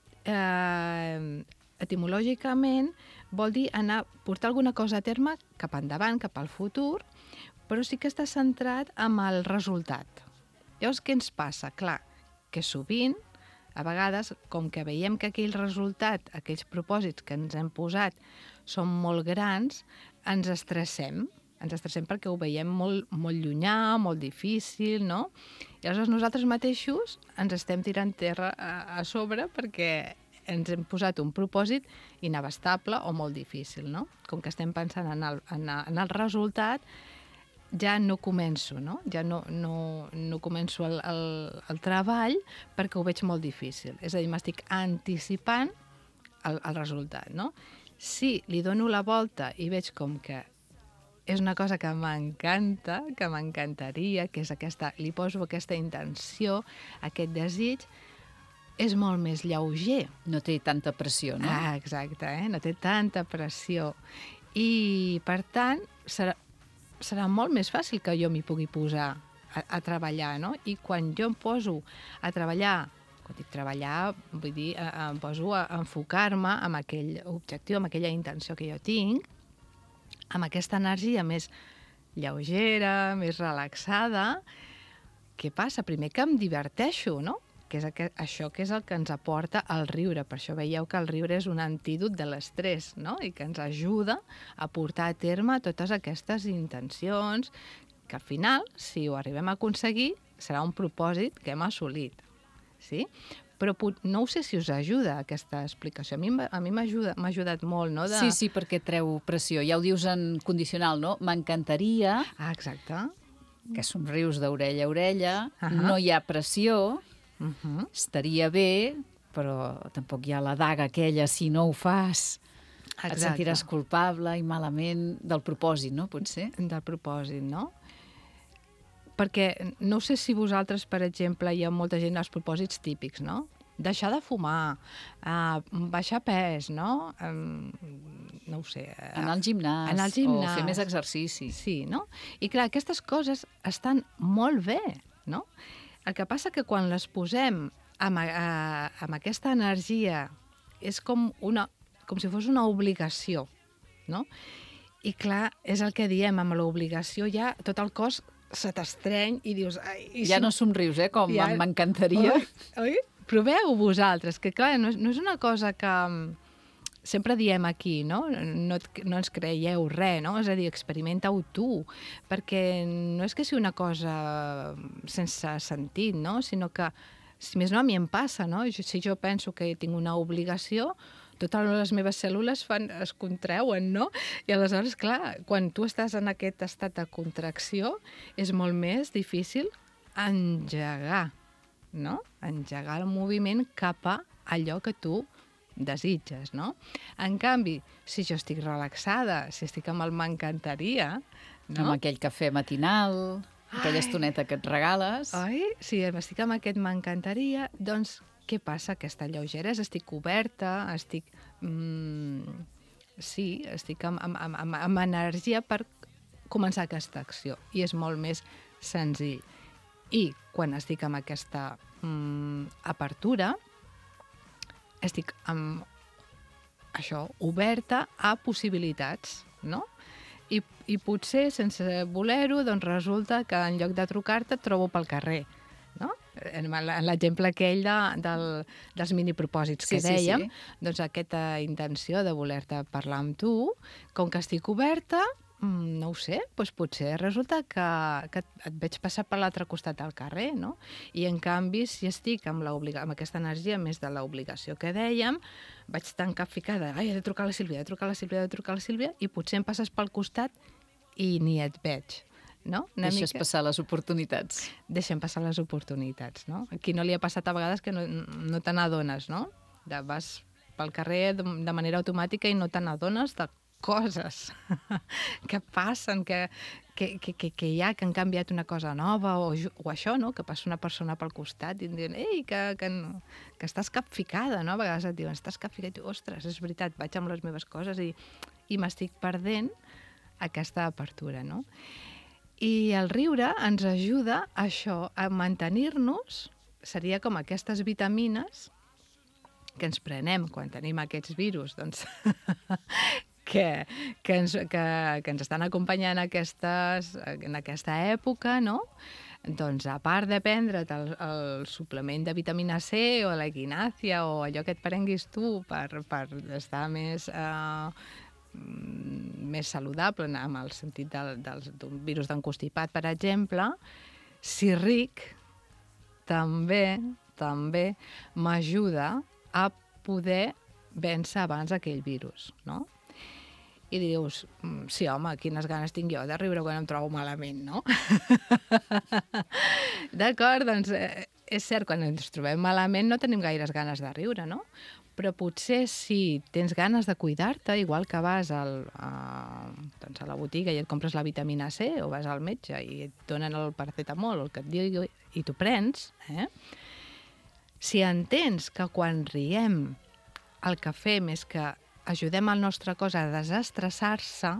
etimològicament, vol dir portar alguna cosa a terme cap endavant, cap al futur, però sí que està centrat en el resultat. Llavors, què ens passa? Clar, que sovint, a vegades, com que veiem que aquell resultat, aquells propòsits que ens hem posat són molt grans, ens estressem. Ens estressem perquè ho veiem molt, molt llunyà, molt difícil, no? I aleshores nosaltres mateixos ens estem tirant terra a sobre perquè ens hem posat un propòsit inabastable o molt difícil, no? Com que estem pensant en el resultat, ja no començo, no? Ja no començo el treball perquè ho veig molt difícil. És a dir, m'estic anticipant el resultat, no? Si li dono la volta i veig com que és una cosa que m'encanta, que m'encantaria, que és li poso aquesta intenció, aquest desig, és molt més lleuger. No té tanta pressió, no? Exacte, no té tanta pressió. I, per tant, serà molt més fàcil que jo m'hi pugui posar a treballar, no? I quan jo em poso a treballar, quan dic treballar, vull dir, em poso a enfocar-me en aquell objectiu, en aquella intenció que jo tinc, amb aquesta energia més lleugera, més relaxada, què passa? Primer que em diverteixo, no? Que és això que és el que ens aporta el riure. Per això veieu que el riure és un antídot de l'estrès, no? I que ens ajuda a portar a terme totes aquestes intencions que al final, si ho arribem a aconseguir, serà un propòsit que hem assolit. Sí? Però no sé si us ajuda aquesta explicació. A mi m'ha ajudat molt, no? Sí, perquè treu pressió. Ja ho dius en condicional, no? M'encantaria... Exacte. Que somrius d'orella a orella, no hi ha pressió, estaria bé, però tampoc hi ha la daga aquella, si no ho fas, et sentiràs culpable i malament del propòsit, no? Potser? Del propòsit, no? Perquè no sé si vosaltres, per exemple, hi ha molta gent als propòsits típics, no? Deixar de fumar, baixar pes, no? No ho sé. Anar al gimnàs, o fer més exercici. Sí, no? I clar, aquestes coses estan molt bé, no? El que passa que quan les posem amb aquesta energia és com si fos una obligació, no? I clar, és el que diem, amb l'obligació ja tot el cos se t'estreny i dius... Ja no somrius, com m'encantaria. Oi? Proveu vosaltres, que clar, no és una cosa que sempre diem aquí, no? No ens creieu res, no? És a dir, experimenta-ho tu, perquè no és que sigui una cosa sense sentit, no? Sinó que, si més no, a mi em passa, no? Si jo penso que tinc una obligació, totes les meves cèl·lules es contrauen, no? I aleshores, clar, quan tu estàs en aquest estat de contracció, és molt més difícil engegar, no? Engegar el moviment cap a allò que tu desitges, no? En canvi, si jo estic relaxada, si estic amb el m'encantaria, no? Amb aquell cafè matinal, aquella estoneta que et regales. Oi? Si estic amb aquest m'encantaria, doncs què passa? Aquesta lleugeresa, estic oberta, estic... sí, estic amb energia per començar aquesta acció. I és molt més senzill. I quan estic amb aquesta apertura, estic amb això, oberta a possibilitats, no? I potser, sense voler-ho, doncs resulta que en lloc de trucar-te et trobo pel carrer, no? En l'exemple aquell dels minipropòsits que dèiem, doncs aquesta intenció de voler-te parlar amb tu, com que estic oberta, no ho sé, doncs potser resulta que et veig passar per l'altre costat del carrer, no? I en canvi, si estic amb aquesta energia més de l'obligació que dèiem, vaig tan capficada, he de trucar a la Sílvia, i potser em passes pel costat i ni et veig, no? Deixes passar les oportunitats. Deixem passar les oportunitats, no? Aquí no li ha passat a vegades que no te n'adones, no? Vas pel carrer de manera automàtica i no te n'adones de coses que passen, que hi ha, que han canviat una cosa nova, o això, no? Que passa una persona pel costat i em diuen, ei, que estàs capficada, no? A vegades et diuen, estàs capficada, i tu, ostres, és veritat, vaig amb les meves coses i m'estic perdent aquesta apertura, no? I el riure ens ajuda a això, a mantenir-nos, seria com aquestes vitamines que ens prenem quan tenim aquests virus, doncs, que ens estan acompanyant en aquesta època, no? Doncs a part de prendre't el suplement de vitamina C o la equinàcia o allò que et prenguis tu per estar més saludable amb el sentit d'un virus d'encostipat, per exemple, si ric també m'ajuda a poder vèncer abans aquell virus, no? I dius, sí, home, quines ganes tinc jo de riure quan em trobo malament, no? D'acord, doncs és cert, quan ens trobem malament no tenim gaires ganes de riure, no? Però potser si tens ganes de cuidar-te, igual que vas a la botiga i et compres la vitamina C, o vas al metge i et donen el paracetamol o el que et digui i t'ho prens, si entens que quan riem el que fem és que ajudem el nostre cos a desestressar-se,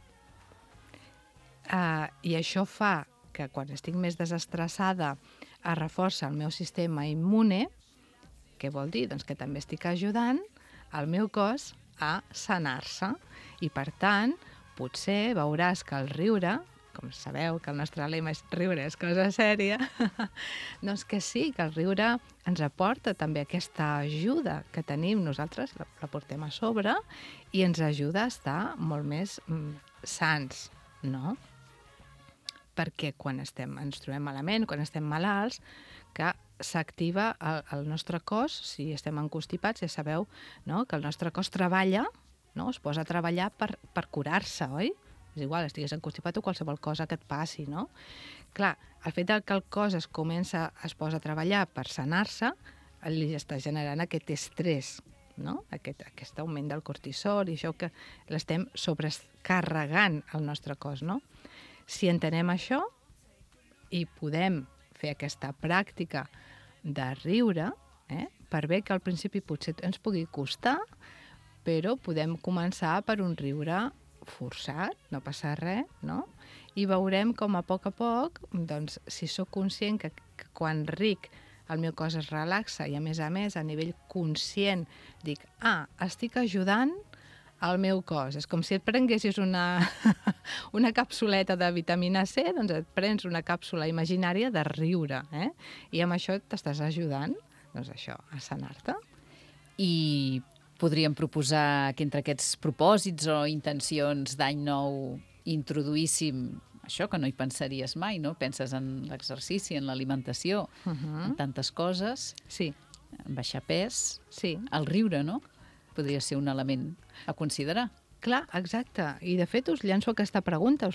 i això fa que quan estic més desestressada es reforça el meu sistema immune. Què vol dir? Doncs que també estic ajudant el meu cos a sanar-se. I per tant, potser veuràs que el riure, com sabeu que el nostre lema és riure és cosa sèria, doncs que sí, que el riure ens aporta també aquesta ajuda que tenim nosaltres, la portem a sobre, i ens ajuda a estar molt més sants, no? Perquè quan ens trobem malament, quan estem malalts, que s'activa el nostre cos, si estem encostipats, ja sabeu, no? Que el nostre cos treballa, no? Es posa a treballar per curar-se, oi? És igual, estigués encostipat o qualsevol cosa que et passi, no? Clar, el fet que el cos es posa a treballar per sanar-se, li està generant aquest estrès, no? Aquest augment del cortisol i això que l'estem sobrecarregant al nostre cos, no? Si entenem això i podem fer aquesta pràctica de riure, per bé que al principi potser ens pugui costar, però podem començar per un riure forçat, no passa res, no? I veurem com a poc, doncs, si sóc conscient que quan ric el meu cos es relaxa i a més, a nivell conscient, dic, estic ajudant al meu cos. És com si et prenguessis una capsuleta de vitamina C, doncs et prens una càpsula imaginària de riure, I amb això t'estàs ajudant, doncs això, a sanar-te. I podríem proposar que entre aquests propòsits o intencions d'any nou introduíssim això que no hi pensaries mai, no? Penses en l'exercici, en l'alimentació, en tantes coses. Sí. En baixar pes, sí. El riure, no? podria ser un element a considerar. Clar, exacte. I de fet us llancem aquesta pregunta,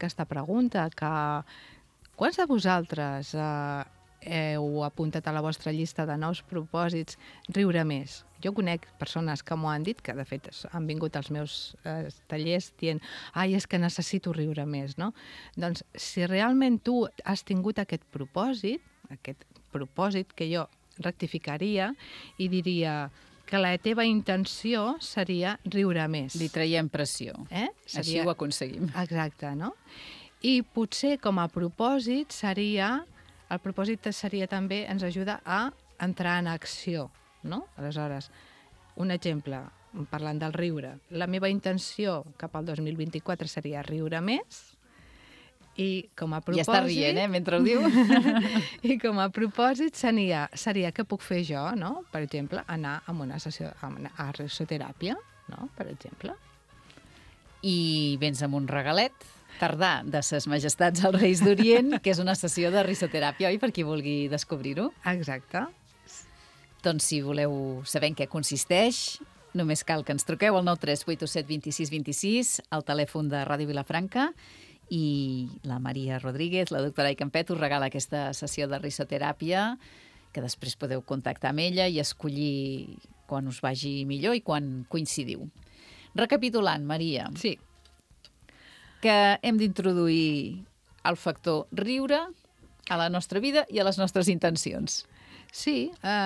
que quants de vosaltres heu apuntat a la vostra llista de nous propòsits riure més? Jo conec persones que m'ho han dit, que de fet han vingut als meus tallers dient ai, és que necessito riure més, no? Doncs si realment tu has tingut aquest propòsit que jo rectificaria i diria que la teva intenció seria riure més. Li traiem pressió. Així ho aconseguim. Exacte, no? I potser com a propòsit seria... El propòsit seria també, ens ajuda a entrar en acció, no? Aleshores, un exemple, parlant del riure. La meva intenció cap al 2024 seria riure més i com a propòsit... Ja està rient, mentre ho diu. I com a propòsit seria què puc fer jo, no? Per exemple, anar a una sessió a risoteràpia, no? Per exemple. I vens amb un regalet tardà de ses majestats als Reis d'Orient, que és una sessió de risoteràpia, oi? Per qui vulgui descobrir-ho. Exacte. Doncs si voleu saber en què consisteix, només cal que ens truqueu al 93817 26 26, al telèfon de Ràdio Vilafranca, i la Maria Rodríguez, la doctora Icampet, us regala aquesta sessió de risoteràpia, que després podeu contactar amb ella i escollir quan us vagi millor i quan coincidiu. Recapitulant, Maria. Sí. Que hem d'introduir el factor riure a la nostra vida i a les nostres intencions. Sí,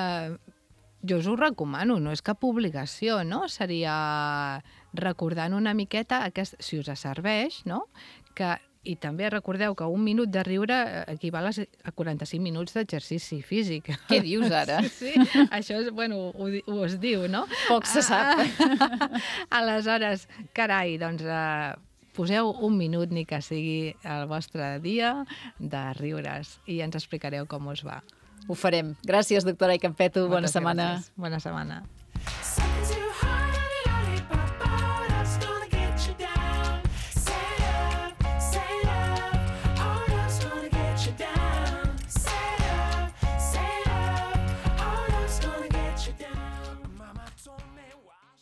jo us ho recomano, no és cap obligació, no? Seria recordant una miqueta, si us serveix, no? I també recordeu que un minut de riure equival a 45 minuts d'exercici físic. Què dius ara? Sí, això és, bueno, ho es diu, no? Poc se sap. Aleshores, carai, doncs poseu un minut, ni que sigui el vostre dia, de riures i ens explicareu com us va. Ho farem. Gràcies, doctora Icampet. Bona setmana. Gràcies. Bona setmana. Say love, oh, that's gonna get you down.